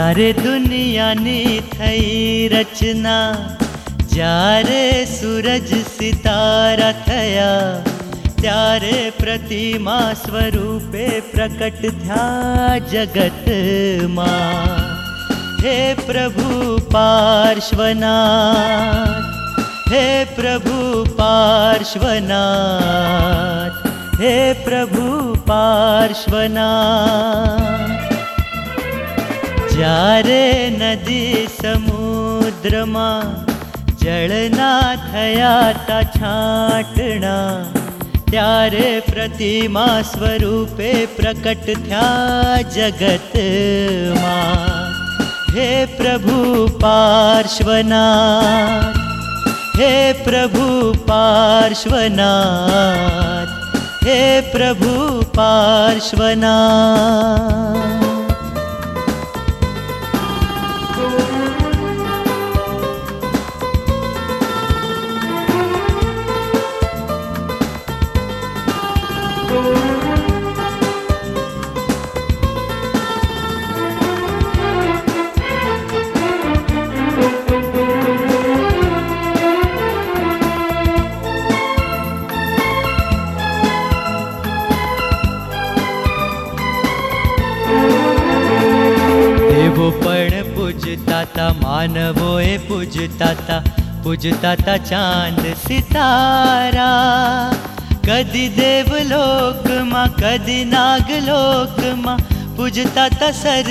જ્યારે દુનિયાની થઈ રચના, જ્યારે સૂરજ સિતારા થયા, ત્યારે પ્રતિમા સ્વરૂપે પ્રકટ થયા જગતમાં. હે પ્રભુ પાર્શ્વનાથ, હે પ્રભુ પાર્શ્વનાથ, હે પ્રભુ પાર્શ્વનાથ. જ્યારે નદી સમુદ્રમાં જળના થયા તા છાંટણા, ત્યારે પ્રતિમા સ્વરૂપે પ્રકટ થયા જગતમાં. હે પ્રભુ પાર્શ્વનાથ, હે પ્રભુ પાર્શ્વનાથ, હે પ્રભુ પાર્શ્વનાથ. દેવો પણ પૂજતા તા, માનવોએ પૂજતા તા, પૂજતા તા ચાંદ સિતારા. કદી દેવલોકમાં કદી નાગલોકમાં પૂજતા તા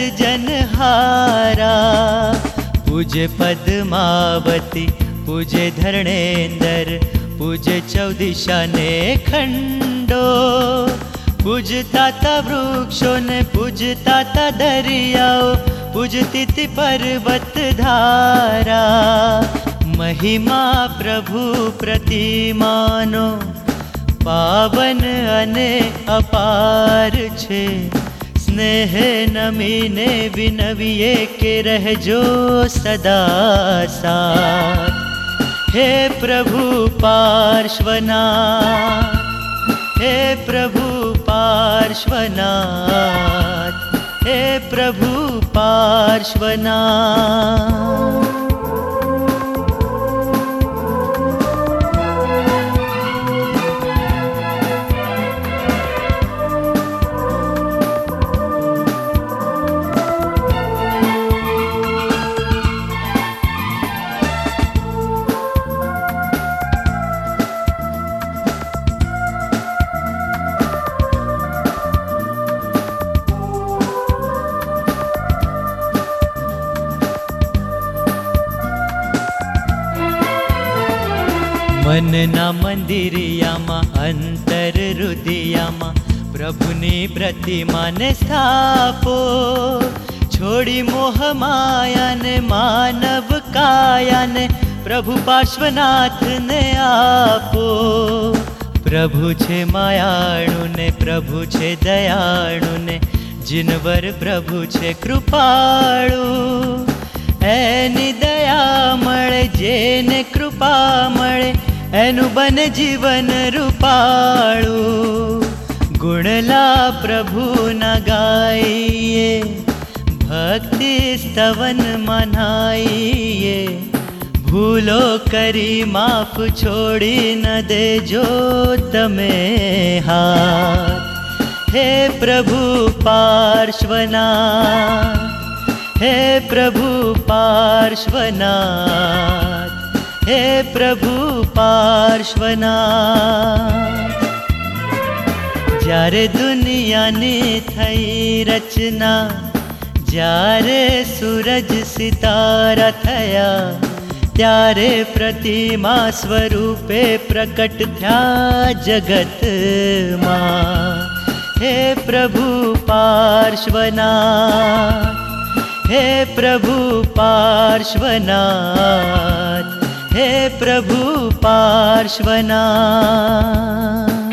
સર્જનહારા. પૂજે પદ્માવતી, પૂજે ધરણેન્દર, પૂજે ચૌદિશાને ખંડો. પૂજતા તા વૃક્ષોને, પૂજતા તા દરિયાઓ, પૂજતી તી પર્વત ધારા. મહિમા પ્રભુ પ્રતિમાનો પાવન અને અપાર છે. સ્નેહ નમીને વિનવીએ કે રહેજો સદા સાથ. હે પ્રભુ પાર્શ્વનાથ, હે પ્રભુ પાર્શ્વનાથ, હે પ્રભુ પાર્શ્વનાથ. મનના મંદિરિયામાં, અંતર રુદિયામાં પ્રભુની પ્રતિમાને સ્થાપો. છોડી મોહ માયાને, માનવ કાયાને પ્રભુ પાર્શ્વનાથને આપો. પ્રભુ છે માયાળુને, પ્રભુ છે દયાળુને, જીનવર પ્રભુ છે કૃપાળુ. એની દયા મળે જેને કૃપા મળે, એનું બને જીવન રૂપાળું. ગુણલા પ્રભુના ગાઈએ, ભક્તિ સ્તવન મનાઈએ. ભૂલો કરી માફ છોડી ન દેજો તમે હાથ. હે પ્રભુ પાર્શ્વનાથ, હે પ્રભુ પાર્શ્વનાથ, હે પ્રભુ પાર્શ્વનાથ. જ્યારે દુનિયાની થઈ રચના, જ્યારે સૂરજ સિતારા થયા, ત્યારે પ્રતિમા સ્વરૂપે પ્રકટ થયા જગતમાં. હે પ્રભુ પાર્શ્વનાથ, હે પ્રભુ પાર્શ્વનાથ, હે પ્રભુ પાર્શ્વનાથ.